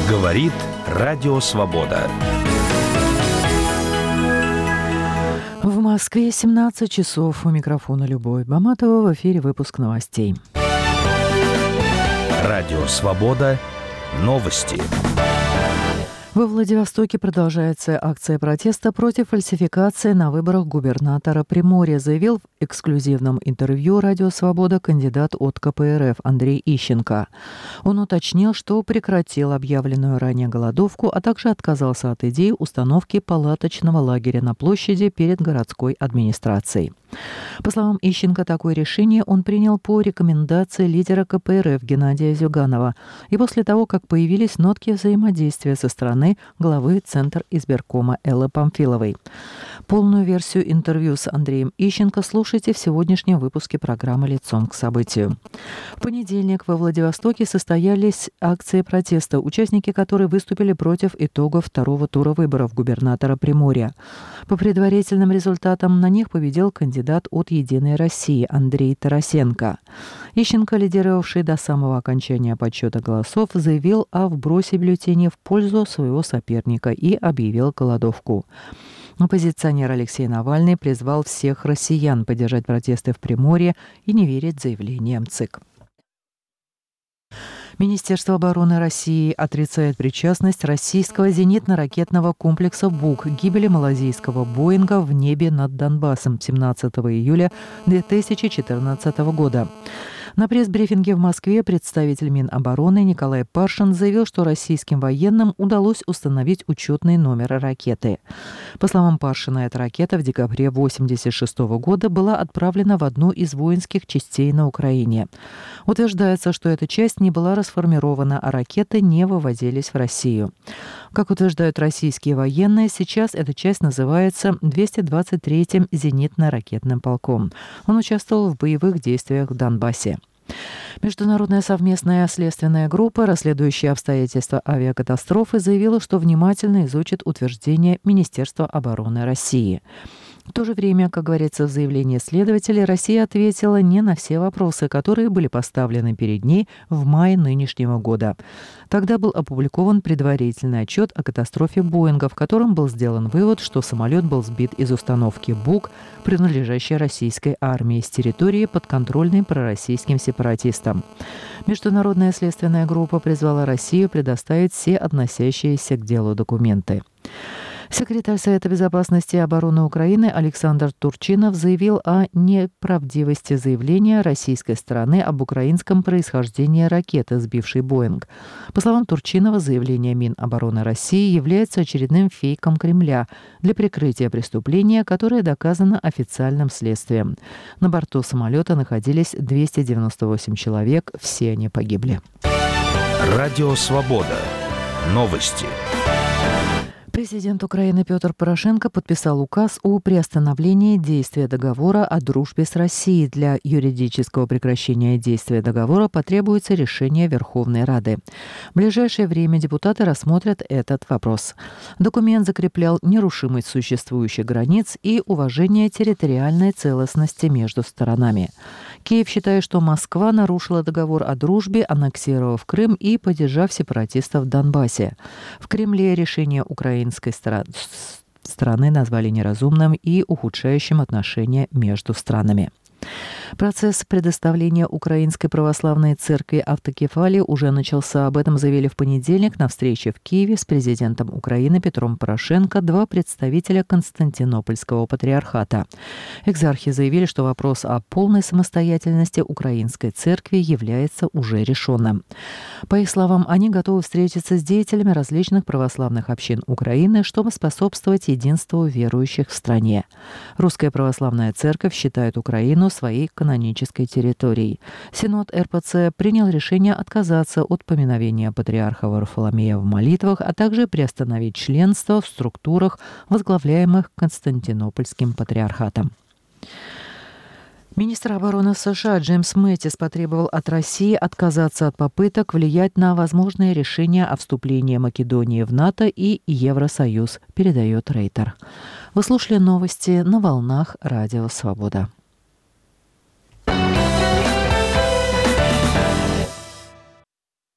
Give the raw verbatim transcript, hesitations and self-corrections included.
Говорит Радио Свобода. В Москве семнадцать часов. У микрофона Любовь Баматова. В эфире выпуск новостей. Радио Свобода. Новости. Во Владивостоке продолжается акция протеста против фальсификации на выборах губернатора Приморья, заявил в эксклюзивном интервью «Радио Свобода» кандидат от ка пэ эр эф Андрей Ищенко. Он уточнил, что прекратил объявленную ранее голодовку, а также отказался от идеи установки палаточного лагеря на площади перед городской администрацией. По словам Ищенко, такое решение он принял по рекомендации лидера ка пэ эр эф Геннадия Зюганова и после того, как появились нотки взаимодействия со стороны главы Центра избиркома Эллы Памфиловой. Полную версию интервью с Андреем Ищенко слушайте в сегодняшнем выпуске программы «Лицом к событию». В понедельник во Владивостоке состоялись акции протеста, участники которой выступили против итогов второго тура выборов губернатора Приморья. По предварительным результатам на них победил кандидат от «Единой России» Андрей Тарасенко. Ищенко, лидировавший до самого окончания подсчета голосов, заявил о вбросе бюллетеней в пользу своего соперника и объявил голодовку. Оппозиционер Алексей Навальный призвал всех россиян поддержать протесты в Приморье и не верить заявлениям ЦИК. Министерство обороны России отрицает причастность российского зенитно-ракетного комплекса «Бук» к гибели малазийского «Боинга» в небе над Донбассом семнадцатого июля две тысячи четырнадцатого года. На пресс-брифинге в Москве представитель Минобороны Николай Паршин заявил, что российским военным удалось установить учетный номер ракеты. По словам Паршина, эта ракета в декабре тысяча девятьсот восемьдесят шестого года была отправлена в одну из воинских частей на Украине. Утверждается, что эта часть не была расформирована, а ракеты не вывозились в Россию. Как утверждают российские военные, сейчас эта часть называется двести двадцать третьим зенитно-ракетным полком. Он участвовал в боевых действиях в Донбассе. Международная совместная следственная группа, расследующая обстоятельства авиакатастрофы, заявила, что внимательно изучит утверждения Министерства обороны России. В то же время, как говорится в заявлении следователей, Россия ответила не на все вопросы, которые были поставлены перед ней в мае нынешнего года. Тогда был опубликован предварительный отчет о катастрофе «Боинга», в котором был сделан вывод, что самолет был сбит из установки «Бук», принадлежащей российской армии, с территории, подконтрольной пророссийским сепаратистам. Международная следственная группа призвала Россию предоставить все относящиеся к делу документы. Секретарь Совета безопасности и обороны Украины Александр Турчинов заявил о неправдивости заявления российской стороны об украинском происхождении ракеты, сбившей «Боинг». По словам Турчинова, заявление Минобороны России является очередным фейком Кремля для прикрытия преступления, которое доказано официальным следствием. На борту самолета находились двести девяносто восемь человек, все они погибли. Радио Свобода. Новости. Президент Украины Петр Порошенко подписал указ о приостановлении действия договора о дружбе с Россией. Для юридического прекращения действия договора потребуется решение Верховной Рады. В ближайшее время депутаты рассмотрят этот вопрос. Документ закреплял нерушимость существующих границ и уважение территориальной целостности между сторонами. Киев считает, что Москва нарушила договор о дружбе, аннексировав Крым и поддержав сепаратистов в Донбассе. В Кремле решение украинской страны назвали неразумным и ухудшающим отношения между странами. Процесс предоставления Украинской православной церкви автокефалии уже начался. Об этом заявили в понедельник на встрече в Киеве с президентом Украины Петром Порошенко два представителя Константинопольского патриархата. Экзархи заявили, что вопрос о полной самостоятельности Украинской церкви является уже решенным. По их словам, они готовы встретиться с деятелями различных православных общин Украины, чтобы способствовать единству верующих в стране. Русская православная церковь считает Украину своей канонической территорией. Синод эр пэ цэ принял решение отказаться от поминовения патриарха Варфоломея в молитвах, а также приостановить членство в структурах, возглавляемых Константинопольским патриархатом. Министр обороны США Джеймс Мэттис потребовал от России отказаться от попыток влиять на возможные решения о вступлении Македонии в НАТО и Евросоюз, передает Рейтер. Вы слушали новости на волнах Радио Свобода.